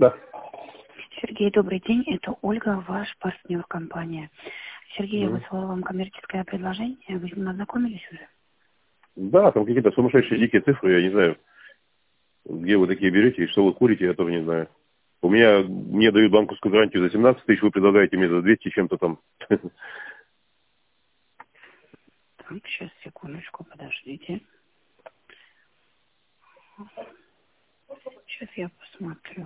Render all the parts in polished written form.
Да. Сергей, добрый день. Это Ольга, ваш партнер компания. Сергей, я высылала вам коммерческое предложение. Вы с ним ознакомились уже? Да, там какие-то сумасшедшие дикие цифры, я не знаю, где вы такие берете и что вы курите, я тоже не знаю. Мне дают банковскую гарантию за 17 тысяч, вы предлагаете мне за 200 чем-то там. Так, сейчас, секундочку, подождите. Сейчас я посмотрю.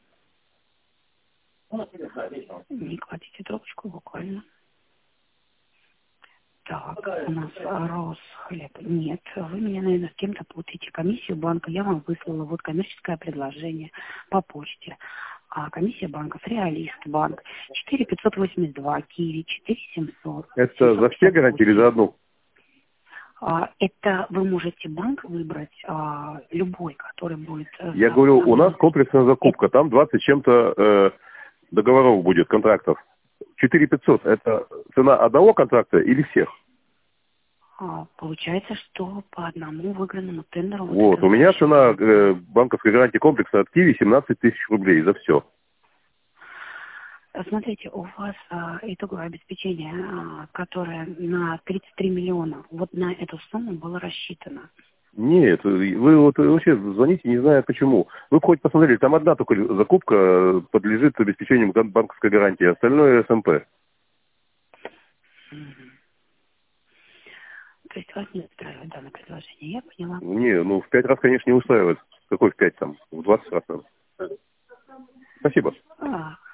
Не кладите трубочку буквально. Так, у нас Росхлеб. Нет, вы меня, наверное, с кем-то путаете. Комиссию банка я вам выслала. Вот коммерческое предложение по почте. А комиссия банков Реалист банк 4582, Киви 4700. Это за все гарантии или за одну? Это вы можете банк выбрать любой, который будет... Я говорю, у нас комплексная закупка, там 20 чем-то договоров будет, контрактов. 4500 это цена одного контракта или всех? Получается, что по одному выигранному тендеру... Вот, у меня цена банковской гарантии комплекса от Киви 17 тысяч рублей за все. Смотрите, у вас итоговое обеспечение, которое на 33 миллиона, вот на эту сумму было рассчитано. Нет, вы вот вообще звоните, не знаю почему. Вы бы хоть посмотрели, там одна только закупка подлежит обеспечению банковской гарантии, остальное СМП. То есть вас не устраивает данное предложение, я поняла. Не, ну в 5 раз, конечно, не устраивает. Какой в 5 там? В 20 раз, наверное. Спасибо.